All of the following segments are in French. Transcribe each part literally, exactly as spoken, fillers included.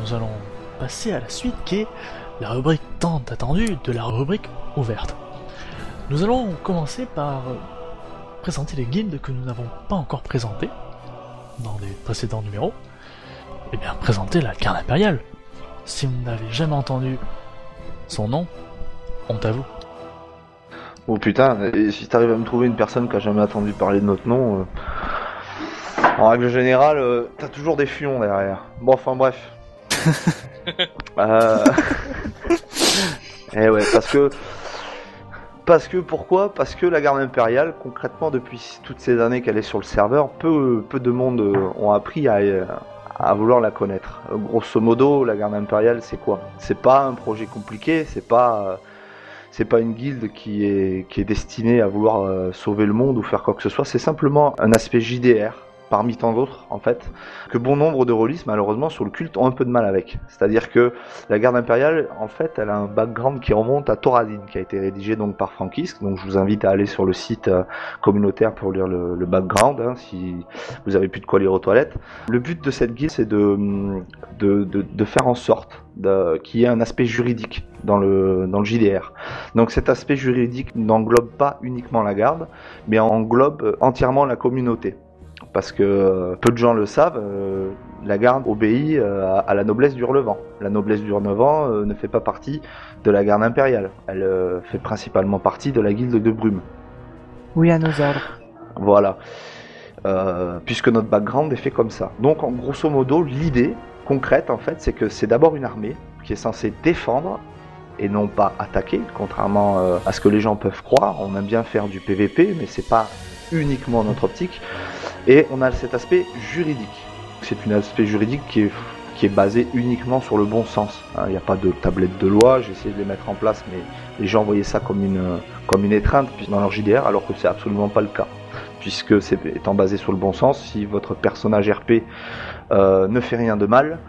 nous allons passer à la suite qui est la rubrique tant attendue de la rubrique ouverte. Nous allons commencer par présenter les guildes que nous n'avons pas encore présentées dans les précédents numéros. Et bien présenter la Garde Impériale. Si vous n'avez jamais entendu son nom, honte à vous. Oh putain, et si t'arrives à me trouver une personne qui a jamais entendu parler de notre nom, euh... en règle générale, euh, t'as toujours des fions derrière. Bon, enfin bref. euh... Eh ouais, parce que... Parce que, pourquoi ? Parce que la Garde Impériale, concrètement, depuis toutes ces années qu'elle est sur le serveur, peu, peu de monde ont appris à, à vouloir la connaître. Grosso modo, la Garde Impériale, c'est quoi ? C'est pas un projet compliqué, c'est pas... C'est pas une guilde qui est, qui est destinée à vouloir euh, sauver le monde ou faire quoi que ce soit, c'est simplement un aspect J D R, parmi tant d'autres en fait, que bon nombre de rôlistes malheureusement sur le culte ont un peu de mal avec. C'est-à-dire que la Garde Impériale, en fait, elle a un background qui remonte à Thoradin, qui a été rédigé donc par Frankisk, donc je vous invite à aller sur le site euh, communautaire pour lire le, le background, hein, si vous avez plus de quoi lire aux toilettes. Le but de cette guilde, c'est de, de, de, de faire en sorte qu'il y ait un aspect juridique dans le, dans le J D R. Donc cet aspect juridique n'englobe pas uniquement la garde, mais englobe entièrement la communauté. Parce que euh, peu de gens le savent, euh, la garde obéit euh, à, à la noblesse d'Hurlevent. La noblesse d'Hurlevent euh, ne fait pas partie de la garde impériale. Elle euh, fait principalement partie de la guilde de Brume. Oui, à nos ordres. Voilà. Euh, puisque notre background est fait comme ça. Donc en grosso modo, l'idée concrète en fait, c'est que c'est d'abord une armée qui est censée défendre et non pas attaquer, contrairement euh, à ce que les gens peuvent croire. On aime bien faire du P V P, mais c'est pas uniquement notre optique. Et on a cet aspect juridique. C'est un aspect juridique qui est, qui est basé uniquement sur le bon sens. Il n'y a pas de tablette de loi, j'ai essayé de les mettre en place, mais les gens voyaient ça comme une, comme une étreinte dans leur J D R, alors que c'est absolument pas le cas. Puisque c'est étant basé sur le bon sens, si votre personnage R P euh, ne fait rien de mal,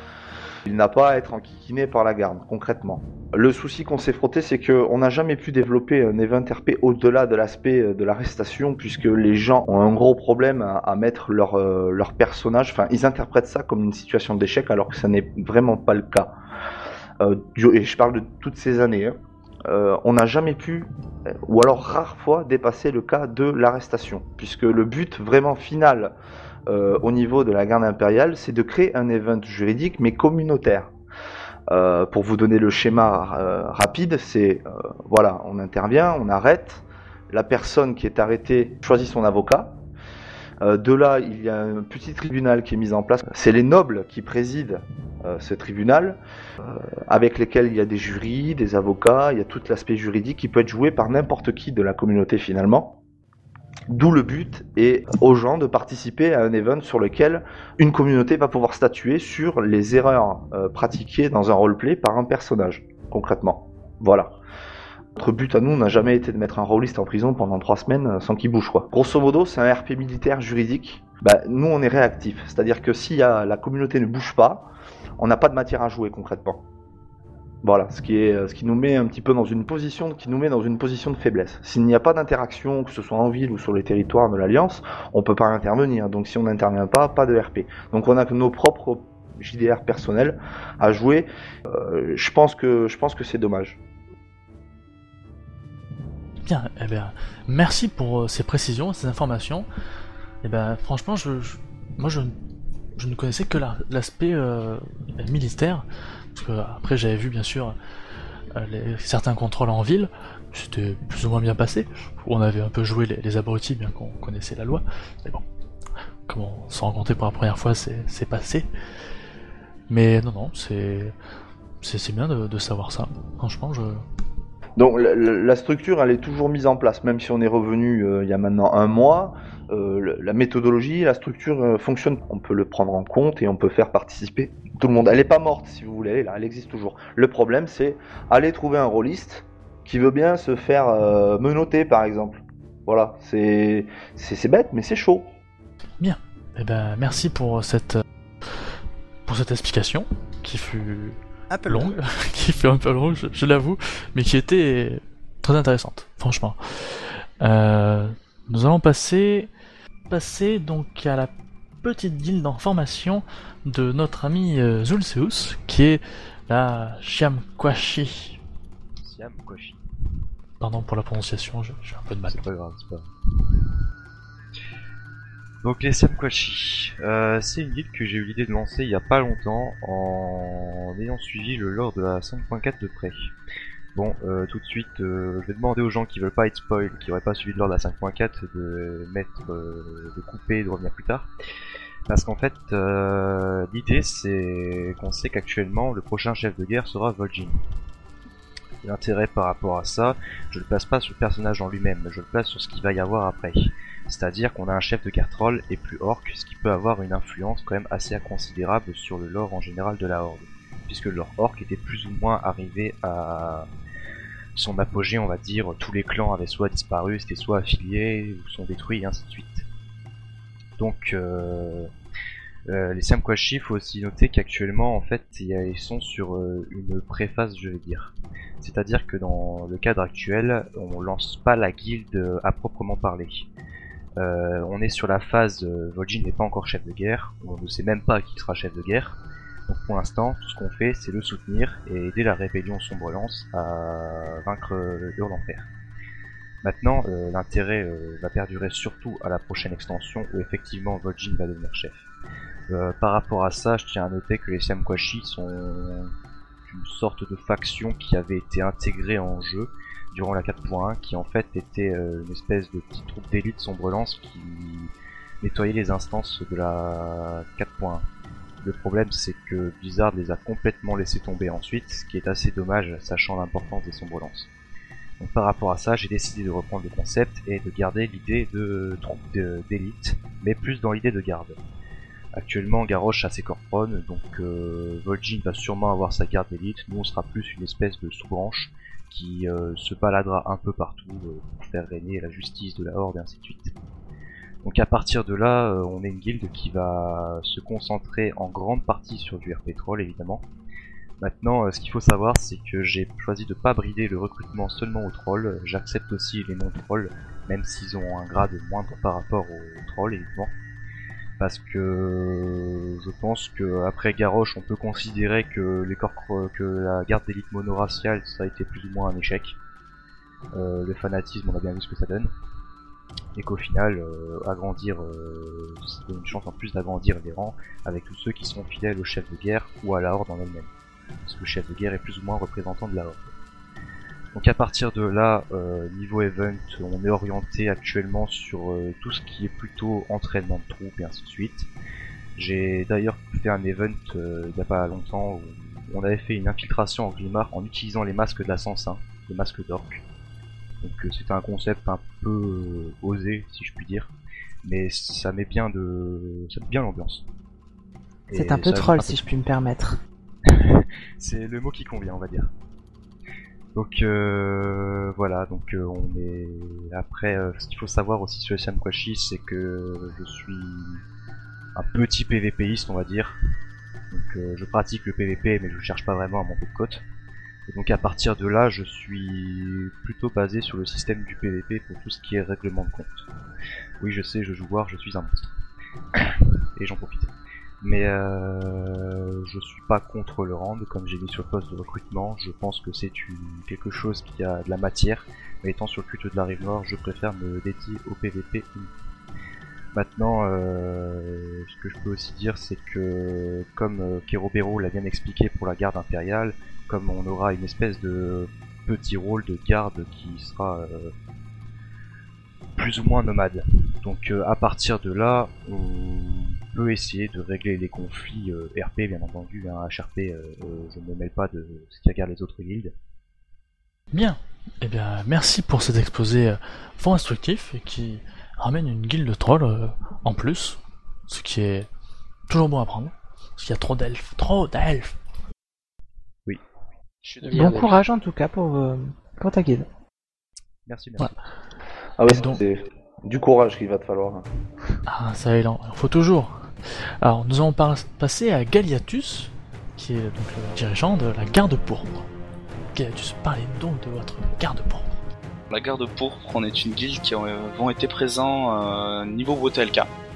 il n'a pas à être enquiquiné par la garde, concrètement. Le souci qu'on s'est frotté, c'est qu'on n'a jamais pu développer un event R P au-delà de l'aspect de l'arrestation, puisque les gens ont un gros problème à, à mettre leur, euh, leur personnage, enfin ils interprètent ça comme une situation d'échec, alors que ça n'est vraiment pas le cas. Euh, et je parle de toutes ces années, hein. Euh, on n'a jamais pu, ou alors rare fois, dépasser le cas de l'arrestation, puisque le but vraiment final euh, au niveau de la garde impériale, c'est de créer un event juridique mais communautaire. Euh, pour vous donner le schéma euh, rapide, c'est euh, voilà, on intervient, on arrête, la personne qui est arrêtée choisit son avocat. Euh, de là, il y a un petit tribunal qui est mis en place. C'est les nobles qui président euh, ce tribunal, euh, avec lesquels il y a des jurys, des avocats, il y a tout l'aspect juridique qui peut être joué par n'importe qui de la communauté finalement. D'où le but est aux gens de participer à un event sur lequel une communauté va pouvoir statuer sur les erreurs euh, pratiquées dans un roleplay par un personnage, concrètement. Voilà. Notre but à nous n'a jamais été de mettre un rôliste en prison pendant trois semaines sans qu'il bouge quoi. Grosso modo, c'est un R P militaire juridique. Bah, nous, on est réactif. C'est-à-dire que si y a, la communauté ne bouge pas, on n'a pas de matière à jouer concrètement. Voilà, ce qui, est, ce qui nous met un petit peu dans une position, qui nous met dans une position de faiblesse. S'il n'y a pas d'interaction, que ce soit en ville ou sur les territoires de l'Alliance, on peut pas intervenir. Donc si on n'intervient pas, pas de R P. Donc on a que nos propres J D R personnels à jouer. Euh, je pense que, je pense que c'est dommage. Bien, eh bien, merci pour euh, ces précisions, ces informations. Eh ben, franchement, je, je, moi, je, je ne connaissais que la, l'aspect euh, militaire, parce que après, j'avais vu bien sûr euh, les, certains contrôles en ville, c'était plus ou moins bien passé. On avait un peu joué les, les abrutis, bien qu'on connaissait la loi, mais bon, comme on s'en rencontrait pour la première fois, c'est, c'est passé. Mais non, non, c'est, c'est, c'est bien de, de savoir ça. Franchement, je. Donc la, la structure, elle est toujours mise en place, même si on est revenu euh, il y a maintenant un mois. Euh, la méthodologie, la structure euh, fonctionne. On peut le prendre en compte et on peut faire participer tout le monde. Elle n'est pas morte, si vous voulez, elle est là, elle existe toujours. Le problème, c'est aller trouver un rôliste qui veut bien se faire euh, menotter, par exemple. Voilà, c'est, c'est, c'est bête, mais c'est chaud. Bien. Eh ben, merci pour cette, pour cette explication qui fut un peu longue, qui fut un peu longue, je, je l'avoue, mais qui était très intéressante, franchement. Euh, nous allons passer, passer donc à la petite guilde en formation de notre ami euh, Zulceus, qui est la Siamquashi. Siamquashi. Pardon pour la prononciation, j'ai un peu de mal. C'est pas grave, c'est pas grave. Donc les Siamquashi, euh, c'est une guilde que j'ai eu l'idée de lancer il y a pas longtemps en ayant suivi le lore de la cinq point quatre de près. Bon, euh, tout de suite, euh, je vais demander aux gens qui veulent pas être spoil, qui auraient pas suivi le lore de la cinq point quatre, de mettre, euh, de couper et de revenir plus tard. Parce qu'en fait, euh, l'idée c'est qu'on sait qu'actuellement le prochain chef de guerre sera Vol'jin. L'intérêt par rapport à ça, je le place pas sur le personnage en lui-même, je le place sur ce qu'il va y avoir après. C'est-à-dire qu'on a un chef de guerre troll et plus orc, ce qui peut avoir une influence quand même assez considérable sur le lore en général de la Horde. Puisque le lore orc était plus ou moins arrivé à son apogée, on va dire, tous les clans avaient soit disparu, c'était soit affiliés, ou sont détruits, et ainsi de suite. Donc, euh, euh, les Siamquashi, il faut aussi noter qu'actuellement, en fait, ils sont sur euh, une préphase, je vais dire. C'est-à-dire que dans le cadre actuel, on lance pas la guilde à proprement parler. Euh, on est sur la phase, euh, Vol'jin n'est pas encore chef de guerre, on ne sait même pas qui sera chef de guerre. Donc pour l'instant, tout ce qu'on fait, c'est le soutenir et aider la rébellion Sombrelance à vaincre euh, Hurlenfer. Maintenant, euh, l'intérêt euh, va perdurer surtout à la prochaine extension où effectivement Vol'jin va devenir chef. Euh, par rapport à ça, je tiens à noter que les Siamquashi sont une sorte de faction qui avait été intégrée en jeu durant la quatre point un, qui en fait était euh, une espèce de petite troupe d'élite Sombrelance qui nettoyait les instances de la quatre point un. Le problème c'est que Blizzard les a complètement laissés tomber ensuite, ce qui est assez dommage sachant l'importance des Sombrelances. Donc par rapport à ça, j'ai décidé de reprendre le concept et de garder l'idée de troupe d'élite, mais plus dans l'idée de garde. Actuellement, Garrosh a ses Corpron, donc euh, Vol'jin va sûrement avoir sa garde d'élite, nous on sera plus une espèce de sous-branche qui euh, se baladera un peu partout euh, pour faire régner la justice de la Horde et ainsi de suite. Donc à partir de là, euh, on est une guilde qui va se concentrer en grande partie sur du R P troll évidemment. Maintenant, euh, ce qu'il faut savoir, c'est que j'ai choisi de pas brider le recrutement seulement aux trolls, j'accepte aussi les non-trolls, même s'ils ont un grade moindre par rapport aux trolls évidemment. Parce que je pense que après Garrosh, on peut considérer que les corps que la garde d'élite monoraciale ça a été plus ou moins un échec. Euh, le fanatisme, on a bien vu ce que ça donne. Et qu'au final, euh, agrandir, euh, ça donne une chance en plus d'agrandir les rangs avec tous ceux qui sont fidèles au chef de guerre ou à la Horde en elle-même. Parce que le chef de guerre est plus ou moins représentant de la Horde. Donc à partir de là, euh, niveau event, on est orienté actuellement sur euh, tout ce qui est plutôt entraînement de troupes et ainsi de suite. J'ai d'ailleurs fait un event euh, il n'y a pas longtemps où on avait fait une infiltration en Glimar en utilisant les masques de l'assassin, les masques d'orc. Donc euh, c'était un concept un peu euh, osé si je puis dire, mais ça met bien de, ça met bien l'ambiance. C'est un peu troll si je puis me permettre. C'est le mot qui convient on va dire. Donc euh, voilà, donc euh, on est après euh, ce qu'il faut savoir aussi sur les Siamquashi, c'est que je suis un petit PVPiste on va dire. Donc euh, je pratique le P V P mais je cherche pas vraiment à monter de côte. Et donc à partir de là, je suis plutôt basé sur le système du P V P pour tout ce qui est règlement de compte. Oui, je sais, je joue voir, je suis un monstre. Et j'en profite. Mais euh, je suis pas contre le rand, comme j'ai dit sur le poste de recrutement, je pense que c'est quelque chose qui a de la matière, mais étant sur le culte de la rive nord, je préfère me dédier au P V P. Maintenant, euh, ce que je peux aussi dire, c'est que comme euh, Kerobero l'a bien expliqué pour la garde impériale, comme on aura une espèce de petit rôle de garde qui sera euh, plus ou moins nomade. Donc euh, à partir de là, on peut essayer de régler les conflits euh, R P bien entendu, hein, H R P, euh, euh, je ne me mêle pas de ce qui regarde les autres guildes. Bien, eh bien merci pour cet exposé euh, fort instructif et qui ramène une guilde de trolls euh, en plus, ce qui est toujours bon à prendre, parce qu'il y a trop d'elfes, trop d'elfes. Oui. Bon courage en tout cas pour, euh, pour ta guilde. Merci, merci. Ouais. Ah ouais, donc... c'est du courage qu'il va te falloir. Ah, ça il en faut toujours. Alors, nous allons par- passer à Galiatus, qui est donc le dirigeant de la garde pourpre. Galiatus, parlez donc de votre garde pourpre. La garde pourpre, on est une guilde qui ont été présents euh, niveau Wotelka.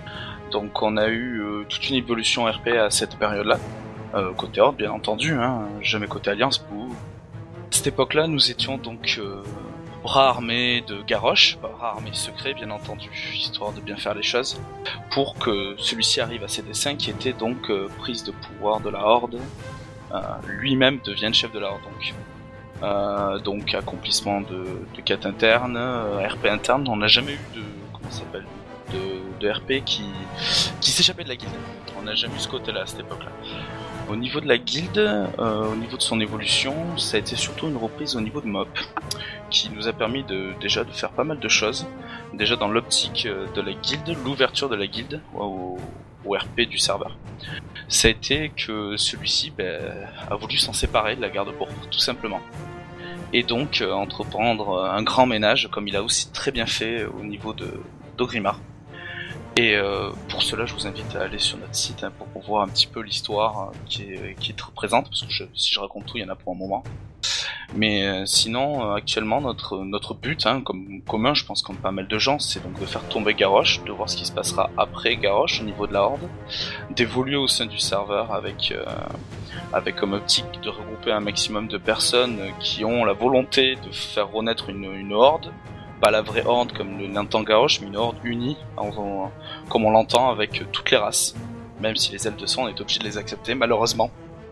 Donc on a eu euh, toute une évolution R P à cette période-là, euh, côté Horde bien entendu, hein, jamais côté Alliance. Pour... À cette époque-là, nous étions donc euh, bras armés de Garrosh, bras armés secrets bien entendu, histoire de bien faire les choses, pour que celui-ci arrive à ses desseins qui étaient donc euh, prise de pouvoir de la Horde, euh, lui-même devienne chef de la Horde donc. Euh, donc accomplissement de, de quêtes internes, euh, R P interne, on n'a jamais eu de... comment ça s'appelle de, de R P qui, qui s'échappait de la guilde. On n'a jamais eu ce côté-là à cette époque-là. Au niveau de la guilde, euh, au niveau de son évolution, ça a été surtout une reprise au niveau de M O P, qui nous a permis de, déjà de faire pas mal de choses. Déjà dans l'optique de la guilde, l'ouverture de la guilde au, au R P du serveur. Ça a été que celui-ci ben, a voulu s'en séparer de la garde pourpre, tout simplement. Et donc euh, entreprendre un grand ménage, comme il a aussi très bien fait au niveau de d'Ogrimmar. Et euh, pour cela, je vous invite à aller sur notre site hein, pour voir un petit peu l'histoire euh, qui, est, qui est très présente, parce que je, si je raconte tout, il y en a pour un moment. Mais euh, sinon, euh, actuellement, notre notre but, hein, comme commun, je pense comme pas mal de gens, c'est donc de faire tomber Garrosh, de voir ce qui se passera après Garrosh au niveau de la Horde, d'évoluer au sein du serveur avec euh, avec comme optique de regrouper un maximum de personnes qui ont la volonté de faire renaître une, une Horde, pas la vraie Horde comme l'entend Garrosh, mais une Horde unie, en, en, comme on l'entend avec toutes les races, même si les elfes de sang, on est obligé de les accepter, malheureusement.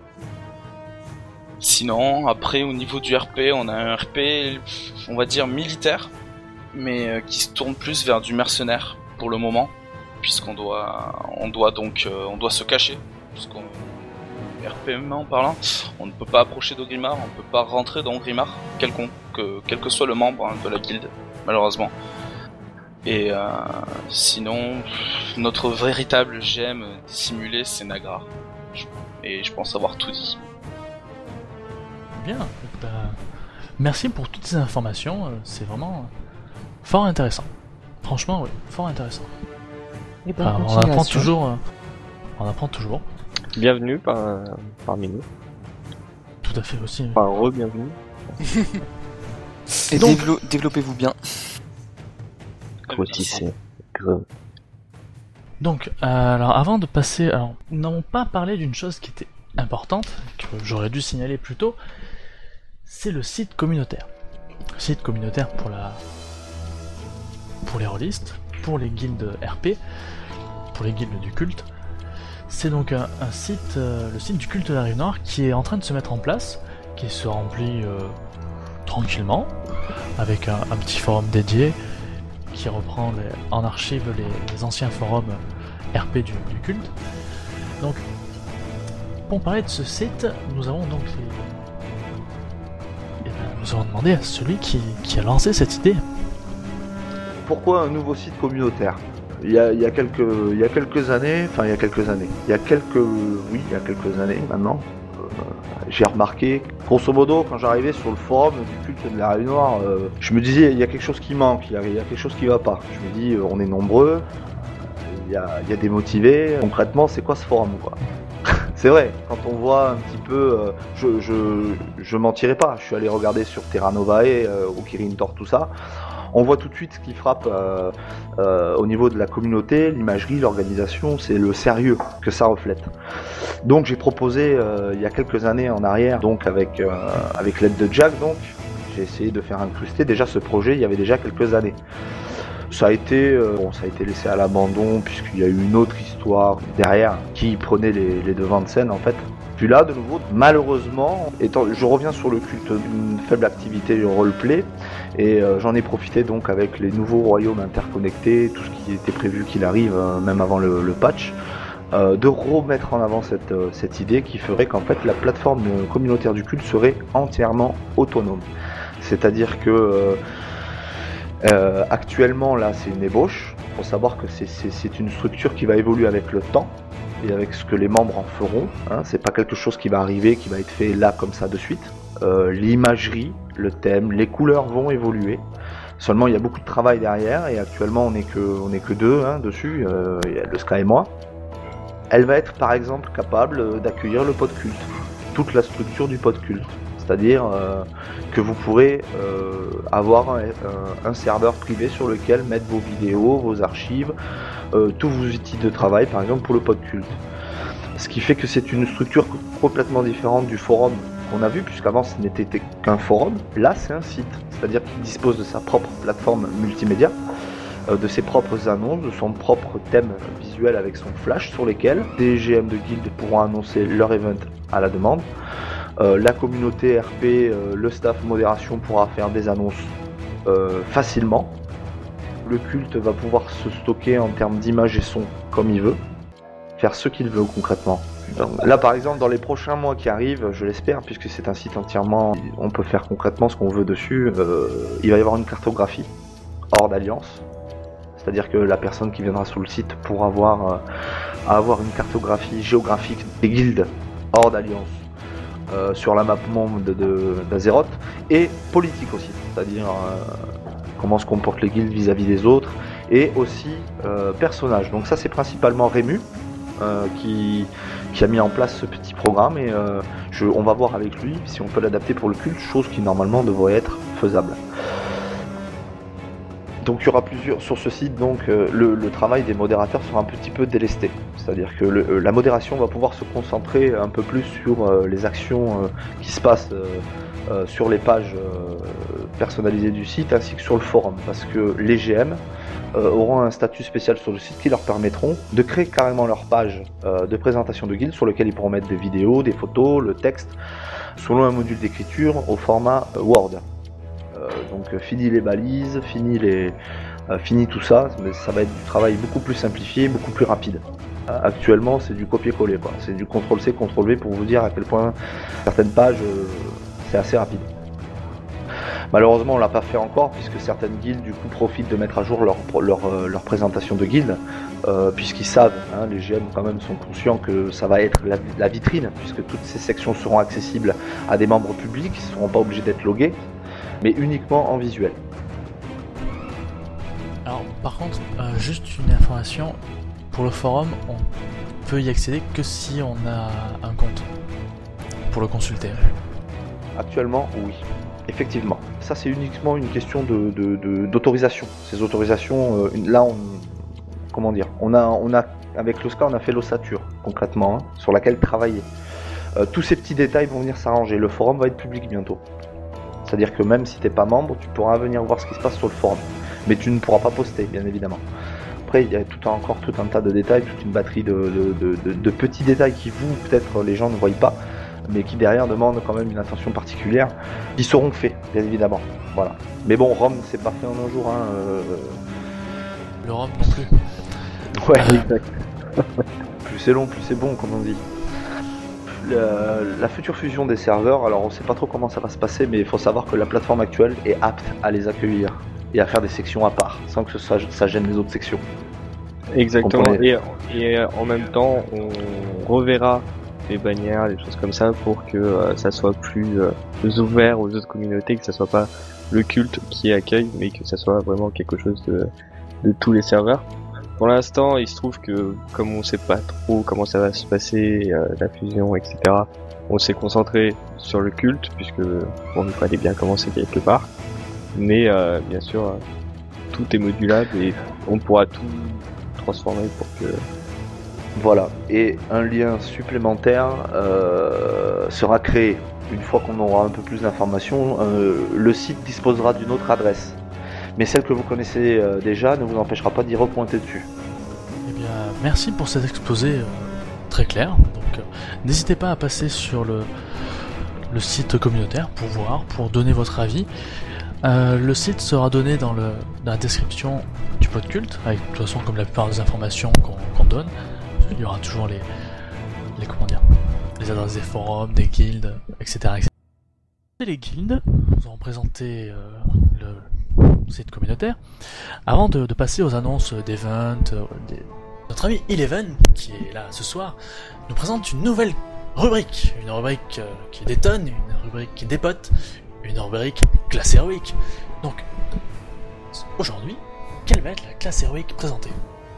Sinon, après au niveau du R P, on a un R P, on va dire militaire, mais euh, qui se tourne plus vers du mercenaire pour le moment, puisqu'on doit, on doit donc, euh, on doit se cacher, puisqu'on R P M en parlant, on ne peut pas approcher d'Ogrimmar, on ne peut pas rentrer dans Ogrimmar, quelconque, que, quel que soit le membre hein, de la guilde, malheureusement. Et euh, sinon, notre véritable G M dissimulé, c'est Nagra, et je pense avoir tout dit. Bien, bah, merci pour toutes ces informations, c'est vraiment fort intéressant. Franchement, oui, fort intéressant. Et ben, enfin, on apprend toujours, on apprend toujours. Bienvenue par, parmi nous. Tout à fait aussi. Enfin, re-bienvenue. Et Donc... dévelop- développez-vous bien. Grossissez. Donc, euh, alors avant de passer, alors nous n'avons pas parlé d'une chose qui était importante, que j'aurais dû signaler plus tôt, c'est le site communautaire. Le site communautaire pour la, pour les rôlistes, pour les guildes R P, pour les guildes du culte. C'est donc un, un site, euh, le site du culte de la Rive Noire, qui est en train de se mettre en place, qui se remplit euh, tranquillement, avec un, un petit forum dédié, qui reprend les, en archive les, les anciens forums R P du, du culte. Donc, pour parler de ce site, nous avons donc les... Eh bien, nous avons demandé à celui qui, qui a lancé cette idée. Pourquoi un nouveau site communautaire ? Il y, a, il y a quelques, il y a quelques années, enfin il y a quelques années, il y a quelques, oui, il y a quelques années maintenant, euh, j'ai remarqué, grosso modo, quand j'arrivais sur le forum du culte de la Rive Noire, euh, je me disais, il y a quelque chose qui manque, il y a, il y a quelque chose qui va pas. Je me dis, on est nombreux, il y a, il y a des motivés, concrètement, c'est quoi ce forum, quoi ? C'est vrai, quand on voit un petit peu, euh, je, je, je mentirais pas, je suis allé regarder sur Terra Novae, euh, ou Kirin Tor, tout ça, on voit tout de suite ce qui frappe euh, euh, au niveau de la communauté, l'imagerie, l'organisation, c'est le sérieux que ça reflète. Donc j'ai proposé euh, il y a quelques années en arrière, donc avec, euh, avec l'aide de Jack, donc j'ai essayé de faire incruster déjà ce projet il y avait déjà quelques années. Ça a été, euh, bon, ça a été laissé à l'abandon puisqu'il y a eu une autre histoire derrière qui prenait les, les devants de scène en fait. Puis là, de nouveau, malheureusement, étant, je reviens sur le culte d'une faible activité roleplay et euh, j'en ai profité donc avec les nouveaux royaumes interconnectés, tout ce qui était prévu qu'il arrive, euh, même avant le, le patch, euh, de remettre en avant cette, euh, cette idée qui ferait qu'en fait la plateforme communautaire du culte serait entièrement autonome. C'est-à-dire que euh, Euh, actuellement, là, c'est une ébauche. Il faut savoir que c'est, c'est, c'est une structure qui va évoluer avec le temps et avec ce que les membres en feront. Hein. C'est pas quelque chose qui va arriver, qui va être fait là comme ça de suite. Euh, l'imagerie, le thème, les couleurs vont évoluer. Seulement, il y a beaucoup de travail derrière et actuellement, on n'est que, on est que deux hein, dessus. Euh, il y a le Sky et moi. Elle va être, par exemple, capable d'accueillir le pod culte, toute la structure du pod culte. C'est-à-dire euh, que vous pourrez euh, avoir un, un, un serveur privé sur lequel mettre vos vidéos, vos archives, euh, tous vos outils de travail, par exemple pour le pod culte. Ce qui fait que c'est une structure complètement différente du forum qu'on a vu, puisqu'avant ce n'était qu'un forum. Là, c'est un site, c'est-à-dire qu'il dispose de sa propre plateforme multimédia, euh, de ses propres annonces, de son propre thème visuel avec son flash, sur lesquels des G M de guildes pourront annoncer leur event à la demande. Euh, la communauté R P, euh, le staff modération pourra faire des annonces euh, facilement. Le culte va pouvoir se stocker en termes d'images et son comme il veut, faire ce qu'il veut concrètement. Donc, là par exemple dans les prochains mois qui arrivent, je l'espère, puisque c'est un site entièrement, on peut faire concrètement ce qu'on veut dessus, euh, il va y avoir une cartographie hors d'alliance, c'est-à-dire que la personne qui viendra sur le site pourra avoir, euh, avoir une cartographie géographique des guildes hors d'alliance euh, sur la map monde de, de, d'Azeroth, et politique aussi, c'est-à-dire euh, comment se comportent les guildes vis-à-vis des autres, et aussi euh, personnages. Donc ça c'est principalement Rému euh, qui, qui a mis en place ce petit programme, et euh, je, on va voir avec lui si on peut l'adapter pour le culte, chose qui normalement devrait être faisable. Donc il y aura plusieurs sur ce site, donc euh, le, le travail des modérateurs sera un petit peu délesté, c'est-à-dire que le, euh, la modération va pouvoir se concentrer un peu plus sur euh, les actions euh, qui se passent euh, euh, sur les pages euh, personnalisées du site ainsi que sur le forum, parce que les G M euh, auront un statut spécial sur le site qui leur permettront de créer carrément leur page euh, de présentation de guilde sur lequel ils pourront mettre des vidéos, des photos, le texte, selon un module d'écriture au format euh, Word. Euh, donc euh, fini les balises, fini les, euh, fini tout ça, mais ça va être du travail beaucoup plus simplifié, beaucoup plus rapide. Euh, actuellement, c'est du copier-coller, quoi. C'est du contrôle C, contrôle V pour vous dire à quel point certaines pages, euh, c'est assez rapide. Malheureusement, on l'a pas fait encore puisque certaines guildes du coup profitent de mettre à jour leur leur, euh, leur présentation de guilde, euh, puisqu'ils savent, hein, les G M quand même sont conscients que ça va être la, la vitrine, puisque toutes ces sections seront accessibles à des membres publics, ils ne seront pas obligés d'être logués, mais uniquement en visuel. Alors par contre, euh, juste une information, pour le forum, on peut y accéder que si on a un compte pour le consulter. Actuellement, oui, effectivement. Ça c'est uniquement une question de, de, de, d'autorisation. Ces autorisations, euh, là on, comment dire, on a, on a, avec l'Oscar on a fait l'ossature concrètement, hein, sur laquelle travailler. Euh, tous ces petits détails vont venir s'arranger. Le forum va être public bientôt. C'est-à-dire que même si t'es pas membre, tu pourras venir voir ce qui se passe sur le forum. Mais tu ne pourras pas poster, bien évidemment. Après, il y a tout, encore tout un tas de détails, toute une batterie de, de, de, de, de petits détails qui, vous, peut-être, les gens ne voient pas, mais qui, derrière, demandent quand même une attention particulière. Ils seront faits, bien évidemment. Voilà. Mais bon, Rome, c'est pas fait en un jour. Hein, euh... Le Rome non plus. Ouais, exact. Plus c'est long, plus c'est bon, comme on dit. La, la future fusion des serveurs, alors on sait pas trop comment ça va se passer, mais il faut savoir que la plateforme actuelle est apte à les accueillir et à faire des sections à part, sans que ça, ça gêne les autres sections. Exactement, et, et en même temps, on reverra les bannières, les choses comme ça, pour que euh, ça soit plus, euh, plus ouvert aux autres communautés, que ça soit pas le culte qui accueille, mais que ça soit vraiment quelque chose de, de tous les serveurs. Pour l'instant, il se trouve que, comme on sait pas trop comment ça va se passer, euh, la fusion, et cetera, on s'est concentré sur le culte, puisque bon, il fallait bien commencer quelque part. Mais euh, bien sûr, euh, tout est modulable et on pourra tout transformer pour que... Voilà, et un lien supplémentaire euh, sera créé. Une fois qu'on aura un peu plus d'informations, euh, le site disposera d'une autre adresse. Mais celle que vous connaissez euh, déjà ne vous empêchera pas d'y repointer dessus. Eh bien, merci pour cet exposé euh, très clair. Donc, euh, n'hésitez pas à passer sur le, le site communautaire pour voir, pour donner votre avis. Euh, le site sera donné dans, le, dans la description du podculte, avec de toute façon comme la plupart des informations qu'on, qu'on donne. Il y aura toujours les, les comment dire, les adresses des forums, des guildes, et cetera, et cetera. Et les guildes, nous allons présenter euh, le site communautaire. Avant de, de passer aux annonces d'events, euh, des... notre ami Eleven, qui est là ce soir, nous présente une nouvelle rubrique. Une rubrique euh, qui détonne, une rubrique qui dépote, une rubrique classe héroïque. Donc, aujourd'hui, quelle va être la classe héroïque présentée ?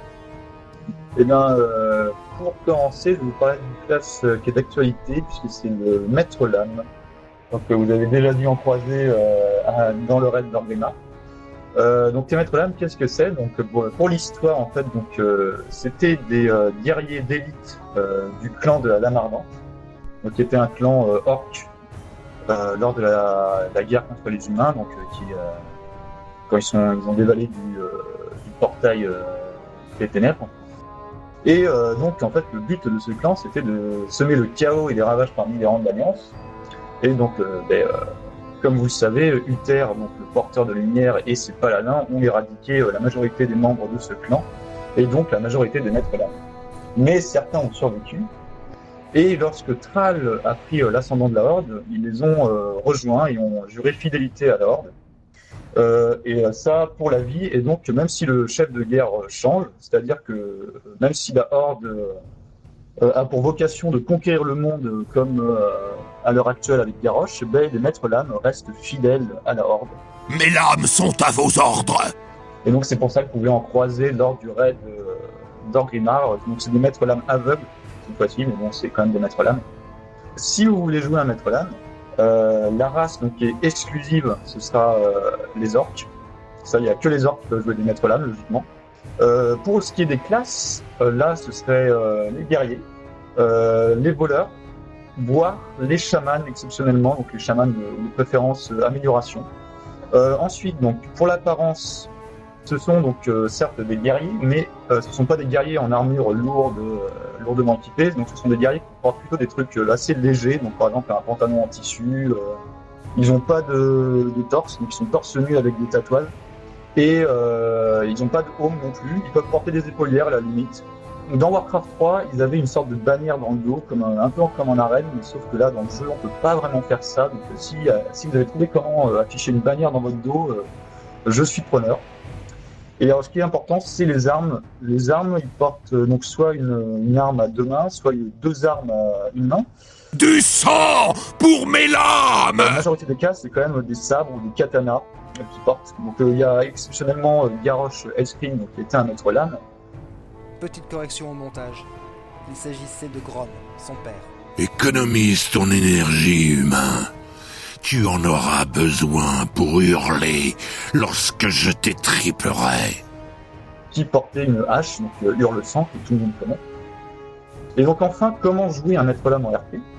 Eh bien, euh, pour commencer, je vais vous parler d'une classe euh, qui est d'actualité, puisque c'est le Maître Lame. Donc, euh, vous avez déjà dû en croiser euh, à, dans le raid d'Orgrimmar. Euh, donc les maîtres lames, qu'est-ce que c'est? Donc pour, pour l'histoire, en fait, donc euh, c'était des euh, guerriers d'élite euh, du clan de la Lame Ardente, donc qui était un clan euh, orc euh, lors de la, la guerre contre les humains, donc euh, qui euh, quand ils sont ils ont dévalé du, euh, du portail euh, des ténèbres. Et euh, donc en fait le but de ce clan c'était de semer le chaos et les ravages parmi les rangs de l'Alliance. Et donc euh, ben, euh, comme vous le savez, Uther, donc le porteur de lumière, et ses paladins ont éradiqué euh, la majorité des membres de ce clan, et donc la majorité des maîtres lames. Mais certains ont survécu, et lorsque Thrall a pris euh, l'ascendant de la Horde, ils les ont euh, rejoints et ont juré fidélité à la Horde. Euh, et ça pour la vie, et donc même si le chef de guerre change, c'est-à-dire que même si la Horde euh, a pour vocation de conquérir le monde comme euh, à l'heure actuelle avec Garrosh, ben, les maîtres lames restent fidèles à la Horde. Mes lames sont à vos ordres. Et donc c'est pour ça que vous pouvez en croiser lors du raid euh, d'Orgrimmar. Donc c'est des maîtres lames aveugles cette fois-ci, mais bon c'est quand même des maîtres lames. Si vous voulez jouer un maître lame, euh, la race donc qui est exclusive, ce sera euh, les orques. Ça, il n'y a que les orques qui peuvent jouer des maîtres lames logiquement. Euh, pour ce qui est des classes, euh, là ce serait euh, les guerriers, euh, les voleurs, voire les chamans exceptionnellement, donc les chamans de, de préférence euh, amélioration. Euh, ensuite, donc pour l'apparence, ce sont donc euh, certes des guerriers, mais euh, ce ne sont pas des guerriers en armure lourde, euh, lourdement équipés. Donc ce sont des guerriers qui portent plutôt des trucs euh, assez légers, donc par exemple un pantalon en tissu. Euh, ils n'ont pas de, de torse, donc ils sont torse nu avec des tatouages. Et euh, ils n'ont pas de home non plus, ils peuvent porter des épaulières à la limite. Dans Warcraft trois, ils avaient une sorte de bannière dans le dos, comme un, un peu comme en arène, mais sauf que là, dans le jeu, on peut pas vraiment faire ça. Donc si, euh, si vous avez trouvé comment euh, afficher une bannière dans votre dos, euh, je suis preneur. Et alors, ce qui est important, c'est les armes. Les armes, ils portent euh, donc soit une, une arme à deux mains, soit deux armes à une main. Du sang pour mes lames! La majorité des cas, c'est quand même des sabres ou des katanas qui portent. Donc il euh, y a exceptionnellement euh, Garrosh Hellscream, donc qui était un maître lame. Petite correction au montage. Il s'agissait de Grom, son père. Économise ton énergie, humain. Tu en auras besoin pour hurler lorsque je t'étriperai. Qui portait une hache, donc euh, Hurle-Sang, que tout le monde connaît. Et donc enfin, comment jouer un maître lame en R P?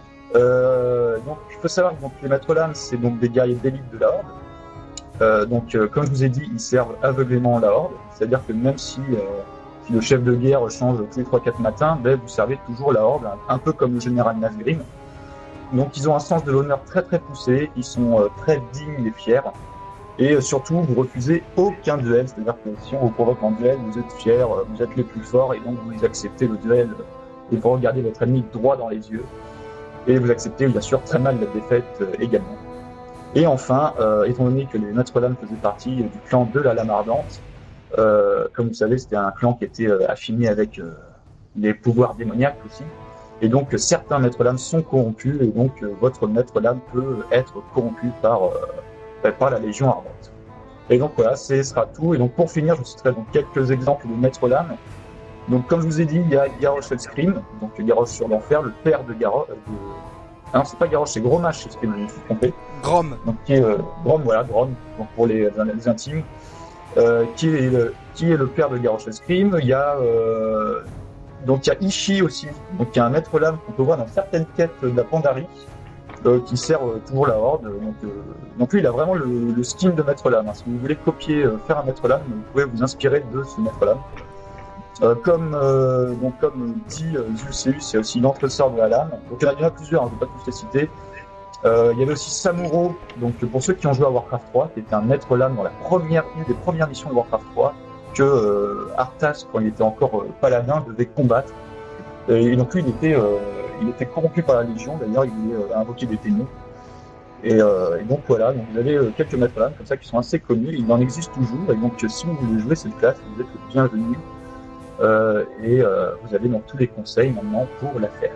euh, Donc il faut savoir que donc, les maîtres lames, c'est donc des guerriers d'élite de la Horde. Euh, donc, euh, comme je vous ai dit, ils servent aveuglément la Horde, c'est-à-dire que même si, euh, si le chef de guerre change tous les trois quatre matins, ben, vous servez toujours la Horde, un, un peu comme le général Nazgrim. Donc, ils ont un sens de l'honneur très très poussé, ils sont euh, très dignes et fiers, et euh, surtout, vous refusez aucun duel, c'est-à-dire que si on vous provoque en duel, vous êtes fiers, euh, vous êtes les plus forts, et donc vous acceptez le duel, et vous regardez votre ennemi droit dans les yeux, et vous acceptez bien sûr très mal la défaite euh, également. Et enfin, euh, étant donné que les maîtres lames faisaient partie du clan de la Lame Ardente, euh, comme vous savez, c'était un clan qui était euh, affiné avec euh, les pouvoirs démoniaques aussi. Et donc, certains maîtres lames sont corrompus, et donc euh, votre maître lame peut être corrompu par, euh, par la Légion Ardente. Et donc voilà, ce sera tout. Et donc pour finir, je vous citerai donc quelques exemples de maîtres lames. Donc comme je vous ai dit, il y a Garrosh Hellscream, donc Garrosh sur l'enfer, le père de Garrosh. De... Ah non, c'est pas Garrosh, c'est Gromash, je me suis trompé. Grom. Donc qui est euh, Grom, voilà, Grom, donc pour les, les intimes, euh, qui est le qui est le père de Garrosh Hellscream. Il y a euh, donc il y a Ishii aussi, donc il y a un maître lame qu'on peut voir dans certaines quêtes de la Pandarie, euh, qui sert euh, toujours la Horde. Donc, euh, donc lui, il a vraiment le, le skin de maître lame. Hein. Si vous voulez copier, euh, faire un maître lame, vous pouvez vous inspirer de ce maître lame. Euh, comme, euh, donc, comme dit euh, Zulceus, il y a aussi l'entresort de la lame. Donc il y en a, il y en a plusieurs, hein, je ne vais pas tous les citer. Euh, il y avait aussi Samuro, donc pour ceux qui ont joué à Warcraft trois, qui était un maître lame dans la première, une des premières missions de Warcraft trois, que euh, Arthas, quand il était encore euh, paladin, devait combattre. Et, et donc lui, il était, euh, il était corrompu par la Légion, d'ailleurs il voulait euh, invoquer des démons. Et, euh, et donc voilà, donc vous avez euh, quelques maîtres lames comme ça qui sont assez connus, il en existe toujours, et donc si vous voulez jouer cette classe, vous êtes le bienvenu. Euh, et euh, vous avez donc tous les conseils maintenant pour la faire.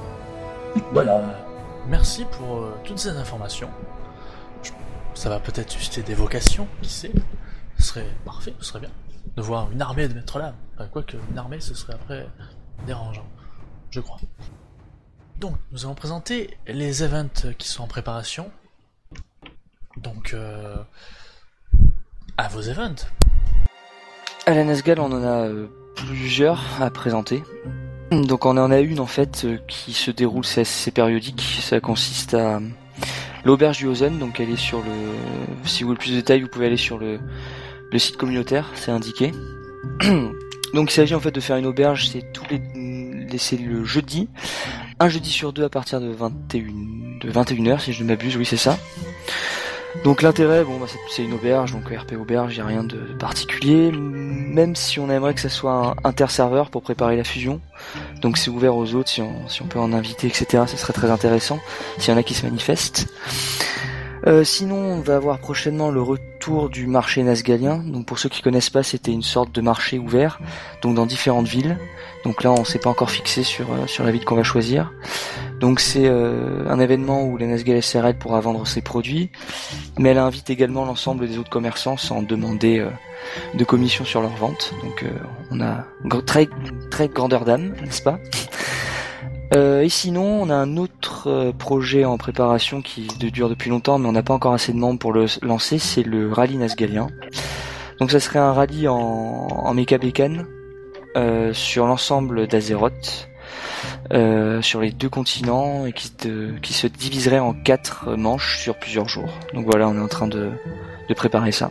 Voilà. Euh, merci pour euh, toutes ces informations. Je... Ça va peut-être susciter des vocations, qui sait. Ce serait parfait, ce serait bien de voir une armée de maîtres lames. Enfin, quoique une armée, ce serait après dérangeant, je crois. Donc, nous allons présenter les events qui sont en préparation. Donc, euh... à vos events. À la Nazgûl, on en a euh, plusieurs à présenter. Donc on en a une en fait euh, qui se déroule, c'est assez périodique. Ça consiste à l'auberge du Ozen. Donc elle est sur le. Si vous voulez plus de détails, vous pouvez aller sur le le site communautaire, c'est indiqué. Donc il s'agit en fait de faire une auberge. C'est tous les, les c'est le jeudi, un jeudi sur deux à partir de vingt et une de vingt et une heures si je ne m'abuse. Oui, c'est ça. Donc l'intérêt, bon, bah, c'est, c'est une auberge, donc R P auberge, il n'y a rien de particulier, même si on aimerait que ça soit un interserveur pour préparer la fusion. Donc c'est ouvert aux autres, si on, si on peut en inviter, et cetera. Ce serait très intéressant, s'il y en a qui se manifestent. Euh, sinon, on va avoir prochainement le retour du marché nazgalien. Donc pour ceux qui connaissent pas, c'était une sorte de marché ouvert, donc dans différentes villes. Donc là, on s'est pas encore fixé sur euh, sur la ville qu'on va choisir. Donc c'est euh, un événement où la Nazgûl S R L pourra vendre ses produits, mais elle invite également l'ensemble des autres commerçants sans demander euh, de commission sur leur vente. Donc euh, on a une très très grandeur d'âme, n'est-ce pas? Euh, et sinon, on a un autre euh, projet en préparation qui dure depuis longtemps, mais on n'a pas encore assez de membres pour le lancer, c'est le rallye nazgalien. Donc ça serait un rallye en, en méca bécane euh, sur l'ensemble d'Azeroth, euh, sur les deux continents, et qui, te, qui se diviserait en quatre manches sur plusieurs jours. Donc voilà, on est en train de, de préparer ça.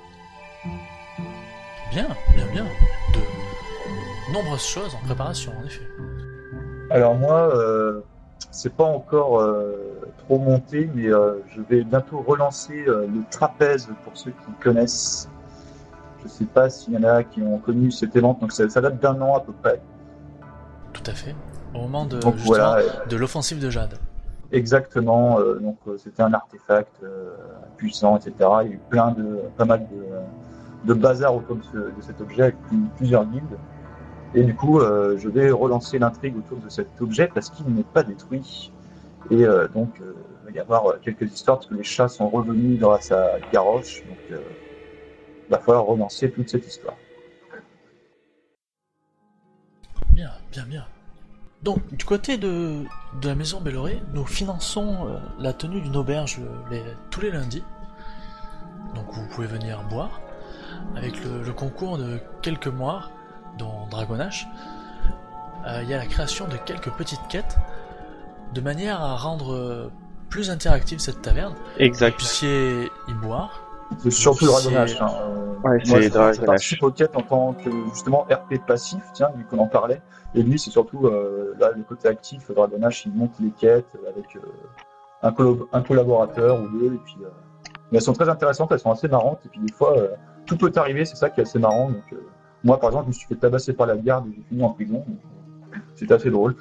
Bien, bien, bien. De nombreuses choses en préparation, en effet. Alors moi, euh, c'est pas encore euh, trop monté, mais euh, je vais bientôt relancer euh, le trapèze pour ceux qui connaissent. Je sais pas s'il y en a qui ont connu cet événement, donc ça, ça date d'un an à peu près. Tout à fait. Au moment de, donc, voilà, euh, de l'offensive de Jade. Exactement. Euh, donc euh, c'était un artefact euh, puissant, et cetera. Il y a eu plein de, pas mal de, de bazar autour de, ce, de cet objet avec plusieurs guildes. Et du coup, euh, je vais relancer l'intrigue autour de cet objet parce qu'il n'est pas détruit. Et euh, donc, euh, il va y avoir quelques histoires parce que les chats sont revenus grâce à Garrosh. Donc, euh, il va falloir relancer toute cette histoire. Bien, bien, bien. Donc, du côté de, de la maison Belloré, nous finançons euh, la tenue d'une auberge les, tous les lundis. Donc, vous pouvez venir boire avec le, le concours de quelques moires, dont Dragonash. Euh, il y a la création de quelques petites quêtes de manière à rendre euh, plus interactive cette taverne. Exact. Que vous puissiez y boire. C'est surtout le Dragonash. Hein. Ouais, Moi, c'est je, Dragonash. je participe aux quêtes en tant que justement R P passif, tiens, vu qu'on en parlait. Et lui, c'est surtout euh, là le côté actif. Le Dragonash, il monte les quêtes avec euh, un, collab- un collaborateur ou deux. Et puis, euh, mais elles sont très intéressantes, elles sont assez marrantes. Et puis des fois, euh, tout peut arriver, c'est ça qui est assez marrant. Donc, euh, moi, par exemple, je me suis fait tabasser par la garde et j'ai fini en prison. C'était assez drôle.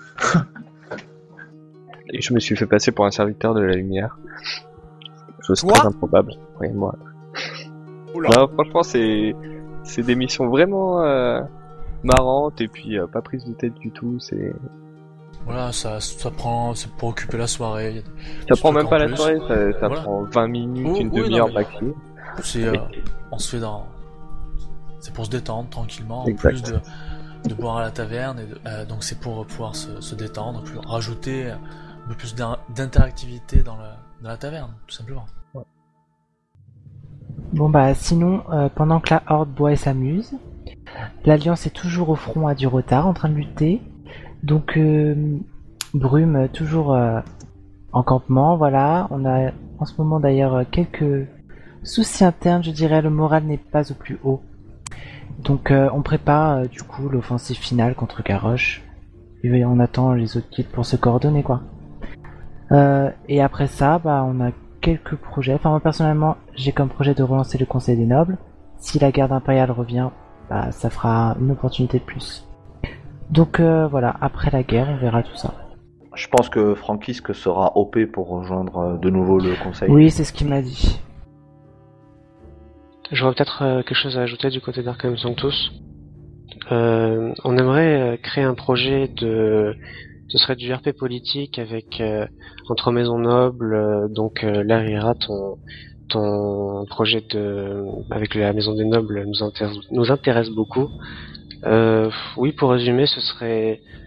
Et je me suis fait passer pour un serviteur de la lumière. Chose très improbable. Oui, moi. Non, franchement, c'est c'est des missions vraiment euh, marrantes et puis euh, pas prises de tête du tout. C'est voilà, ça ça prend, c'est pour occuper la soirée. Ça prend même pas la soirée, ça, ça voilà. prend vingt minutes, oh, une oui, demi-heure non, maxi. C'est euh, on se fait dans c'est pour se détendre tranquillement, exact. En plus de, de boire à la taverne, et de, euh, donc c'est pour pouvoir se, se détendre, puis rajouter un peu plus d'interactivité dans, le, dans la taverne, tout simplement. Ouais. Bon bah sinon, euh, pendant que la Horde boit et s'amuse, l'Alliance est toujours au front à du retard en train de lutter, donc euh, Brume toujours euh, en campement, voilà, on a en ce moment d'ailleurs quelques soucis internes, je dirais, le moral n'est pas au plus haut. Donc euh, on prépare euh, du coup l'offensive finale contre Garrosh. Et on attend les autres guildes pour se coordonner quoi. Euh, et après ça, bah on a quelques projets. Enfin moi personnellement, j'ai comme projet de relancer le Conseil des Nobles. Si la garde impériale revient, bah ça fera une opportunité de plus. Donc euh, voilà, après la guerre, on verra tout ça. Je pense que Frankisk sera O P pour rejoindre de nouveau le Conseil. Oui, c'est ce qu'il m'a dit. J'aurais peut-être euh, quelque chose à ajouter du côté d'Arcanum Sanctus. Euh, on aimerait euh, créer un projet de... Ce serait du R P politique avec euh, entre maisons nobles, euh, donc euh, là Rira, ton, ton projet de avec la maison des nobles nous intéresse, nous intéresse beaucoup. Euh, oui, pour résumer, ce serait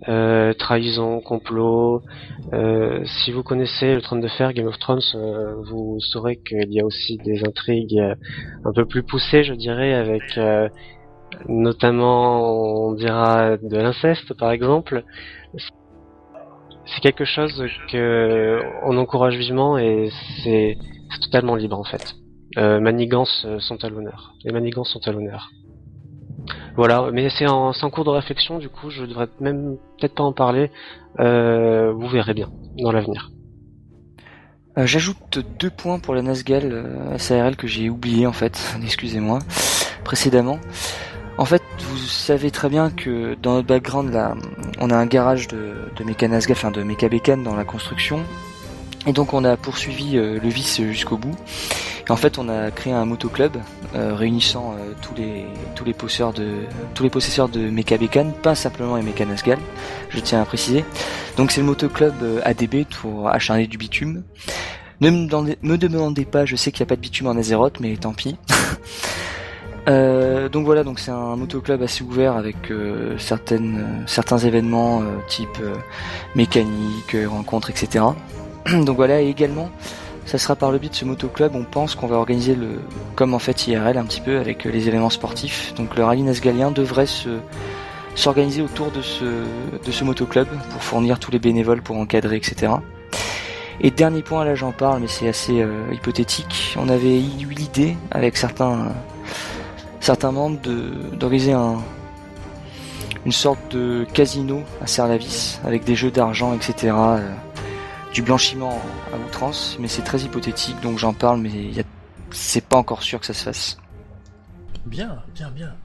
euh, trahison, complot. Euh, si vous connaissez le Trône de Fer, Game of Thrones, euh, vous saurez qu'il y a aussi des intrigues euh, un peu plus poussées, je dirais, avec euh, notamment, on dira, de l'inceste, par exemple. C'est quelque chose que on encourage vivement et c'est, c'est totalement libre en fait. Euh, manigances sont à l'honneur. Les manigances sont à l'honneur. Voilà, mais c'est en, c'est en cours de réflexion, du coup, je devrais même peut-être pas en parler. Euh, vous verrez bien dans l'avenir. Euh, j'ajoute deux points pour la Nazgûl euh, S A R L que j'ai oublié en fait, excusez-moi, précédemment. En fait, vous savez très bien que dans notre background, là, on a un garage de, de méca Nazgûl, enfin de méca bécane dans la construction. Et donc on a poursuivi euh, le vice jusqu'au bout. Et en fait, on a créé un motoclub euh, réunissant euh, tous les tous les possesseurs de tous les possesseurs de méca bécane, pas simplement les méca Nazgûl, je tiens à préciser. Donc c'est le motoclub euh, A D B pour acharner du bitume. Ne me demandez, me demandez pas, je sais qu'il n'y a pas de bitume en Azeroth, mais tant pis. Euh, donc voilà, donc c'est un motoclub assez ouvert avec euh, certaines, euh, certains événements euh, type euh, mécanique, euh, rencontres, et cetera. Donc voilà, et également, ça sera par le biais de ce motoclub, on pense qu'on va organiser le, comme en fait I R L un petit peu avec euh, les événements sportifs. Donc le rallye nazgûlien devrait se s'organiser autour de ce de ce motoclub pour fournir tous les bénévoles pour encadrer, et cetera. Et dernier point, là j'en parle, mais c'est assez euh, hypothétique. On avait eu l'idée avec certains euh, certains membres de d'organiser un une sorte de casino à Serre-la-Vis avec des jeux d'argent, et cetera. Euh, du blanchiment à outrance, mais c'est très hypothétique, donc j'en parle, mais y a... c'est pas encore sûr que ça se fasse. Bien, bien, bien.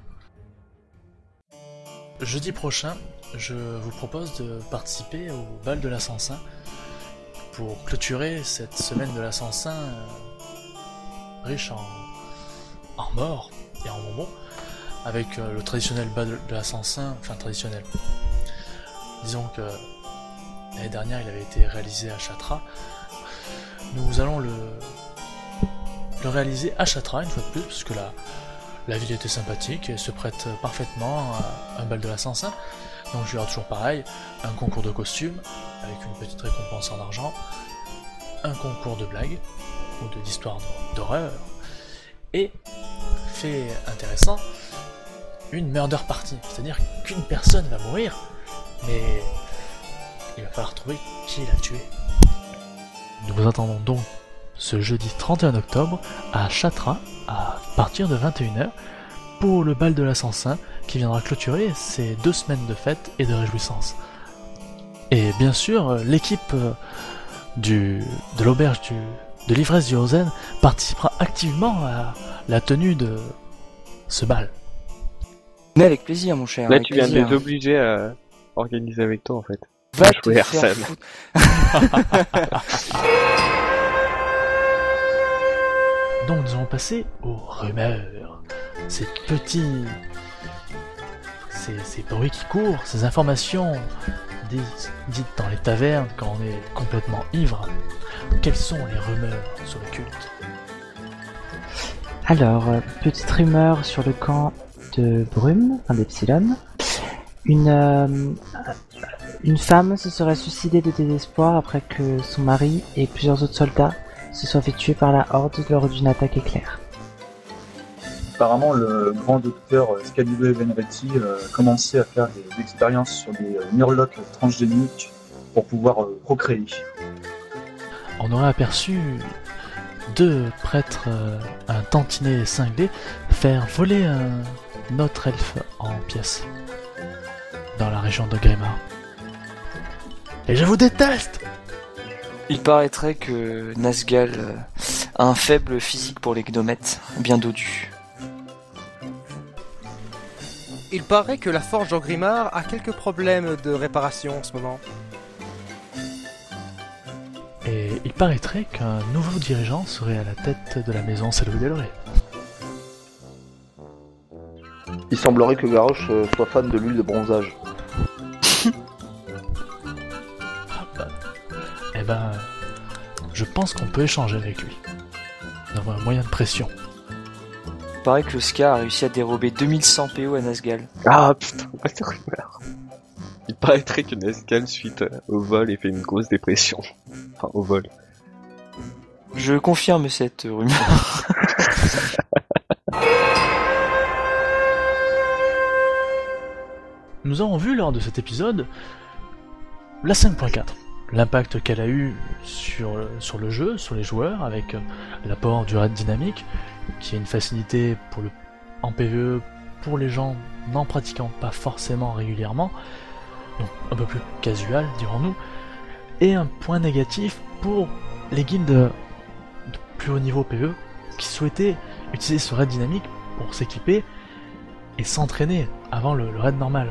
Jeudi prochain, je vous propose de participer au bal de l'Ascensin pour clôturer cette semaine de l'Ascensin euh, riche en, en morts et en bonbons, avec euh, le traditionnel bal de l'Ascensin, enfin traditionnel. Disons que l'année dernière, il avait été réalisé à Chatra. Nous allons le, le réaliser à Chatra une fois de plus, parce que la, la ville était sympathique et se prête parfaitement à un bal de l'Ascensin. Donc il y aura toujours pareil, un concours de costumes, avec une petite récompense en argent, un concours de blagues, ou de d'histoires d'horreur, et, fait intéressant, une murder party, c'est-à-dire qu'une personne va mourir, mais il va falloir trouver qui l'a tué. Nous vous attendons donc ce jeudi trente et un octobre à Chatra à partir de vingt et une heures pour le bal de l'Ascensin qui viendra clôturer ces deux semaines de fête et de réjouissance. Et bien sûr, l'équipe du, de l'auberge du, de l'ivresse du Rosen participera activement à la tenue de ce bal. Mais avec plaisir, mon cher. Là, tu viens plaisir. de les obliger à organiser avec toi, en fait. Va te faire foutre. Donc nous allons passer aux rumeurs. Ces petits... Ces, ces bruits qui courent, ces informations dites, dites dans les tavernes quand on est complètement ivre. Quelles sont les rumeurs sur le culte? Alors, euh, petite rumeur sur le camp de Brume, enfin d'Epsilon. Une, euh, une femme se serait suicidée de désespoir après que son mari et plusieurs autres soldats se soient fait tuer par la Horde lors d'une attaque éclair. Apparemment, le grand docteur Scalibur Venretti euh, commençait à faire des expériences sur des euh, murlocs transgéniques pour pouvoir euh, procréer. On aurait aperçu deux prêtres, euh, un tantinet cinglé, faire voler un autre elfe en pièces dans la région de Grimard. Et je vous déteste! Il paraîtrait que Nazgûl euh, a un faible physique pour les gnomètes, bien dodu. Il paraît que la forge d'Angrimar a quelques problèmes de réparation en ce moment. Et il paraîtrait qu'un nouveau dirigeant serait à la tête de la maison Salouy Delray. Il semblerait que Garrosh euh, soit fan de l'huile de bronzage. Eh ben, je pense qu'on peut échanger avec lui. Nous avons un moyen de pression. Il paraît que le Ska a réussi à dérober deux mille cent P O à Nazgûl. Ah putain, pas de rumeur. Il paraîtrait que Nazgûl, suite au vol, ait fait une grosse dépression. Enfin, au vol. Je confirme cette rumeur. Nous avons vu lors de cet épisode la cinq point quatre, l'impact qu'elle a eu sur, sur le jeu, sur les joueurs, avec l'apport du raid dynamique, qui est une facilité pour le, en P V E pour les gens n'en pratiquant pas forcément régulièrement, donc un peu plus casual dirons-nous, et un point négatif pour les guildes de plus haut niveau P V E qui souhaitaient utiliser ce raid dynamique pour s'équiper et s'entraîner avant le, le raid normal.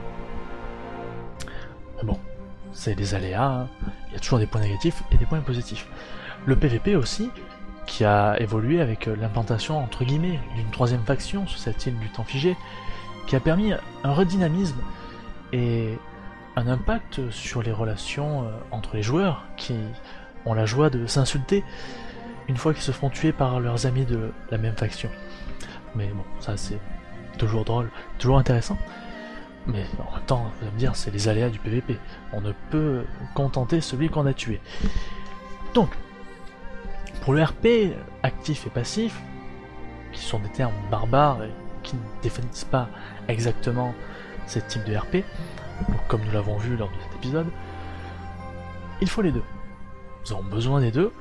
Mais bon, c'est des aléas, hein. Il y a toujours des points négatifs et des points positifs. Le P V P aussi, qui a évolué avec l'implantation entre guillemets d'une troisième faction sur cette île du temps figé, qui a permis un redynamisme et un impact sur les relations entre les joueurs qui ont la joie de s'insulter une fois qu'ils se font tuer par leurs amis de la même faction. Mais bon, ça c'est toujours drôle, toujours intéressant. Mais en même temps, vous allez me dire, c'est les aléas du P V P. On ne peut contenter celui qu'on a tué. Donc, pour le R P actif et passif, qui sont des termes barbares et qui ne définissent pas exactement ce type de R P, comme nous l'avons vu lors de cet épisode, il faut les deux. Nous avons besoin des deux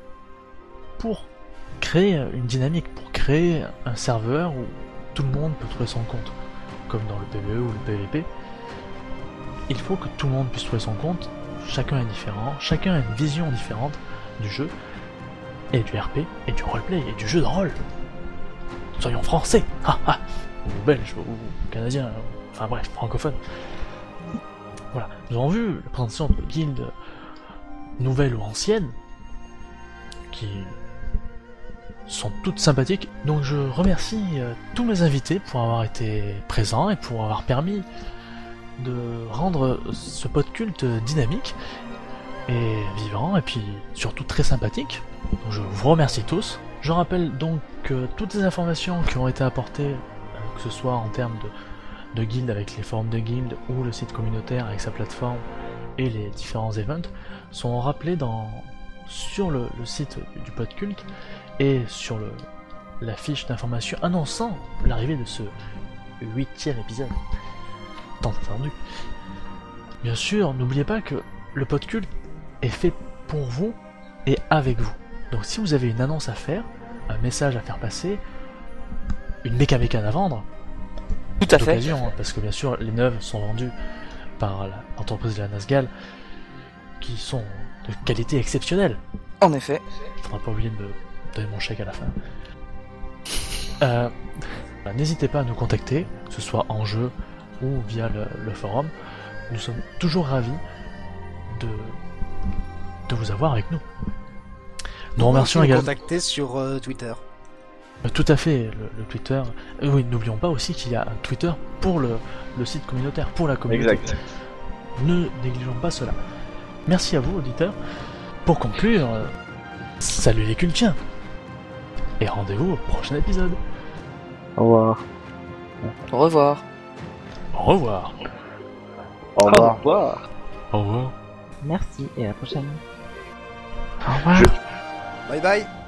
pour créer une dynamique, pour créer un serveur où tout le monde peut trouver son compte. Comme dans le P V E ou le P V P, il faut que tout le monde puisse trouver son compte, chacun est différent, chacun a une vision différente du jeu, et du R P, et du roleplay, et du jeu de rôle. Soyons français, ah ah, ou belges, ou canadiens, enfin bref, francophones. Voilà, nous avons vu la présentation de guildes nouvelles ou anciennes, qui sont toutes sympathiques, donc je remercie euh, tous mes invités pour avoir été présents et pour avoir permis de rendre ce podculte dynamique et vivant et puis surtout très sympathique. Donc je vous remercie tous. Je rappelle donc que toutes les informations qui ont été apportées, euh, que ce soit en termes de, de guildes avec les forums de guildes ou le site communautaire avec sa plateforme et les différents events, sont rappelées dans, sur le, le site du podculte et sur le, la fiche d'information annonçant l'arrivée de ce huitième épisode, tant attendu. Bien sûr, n'oubliez pas que le podculte est fait pour vous et avec vous. Donc si vous avez une annonce à faire, un message à faire passer, une méca mécane à vendre, tout à fait, hein, parce que bien sûr les neuves sont vendues par l'entreprise de la Nazgûl, qui sont de qualité exceptionnelle. En effet. Faudra pas oublier de me donner mon chèque à la fin. Euh, bah, n'hésitez pas à nous contacter, que ce soit en jeu ou via le, le forum. Nous sommes toujours ravis de, de vous avoir avec nous. Nous remercions également. Contacter sur euh, Twitter. Euh, tout à fait, le, le Twitter. Euh, oui, n'oublions pas aussi qu'il y a un Twitter pour le, le site communautaire, pour la communauté. Exact. Ne négligeons pas cela. Merci à vous, auditeurs. Pour conclure, euh, salut les cultiens et rendez-vous au prochain épisode. Au revoir. Au revoir. Au revoir. Au revoir. Au revoir. Au revoir. Merci et à la prochaine. Au revoir. Je... Bye bye.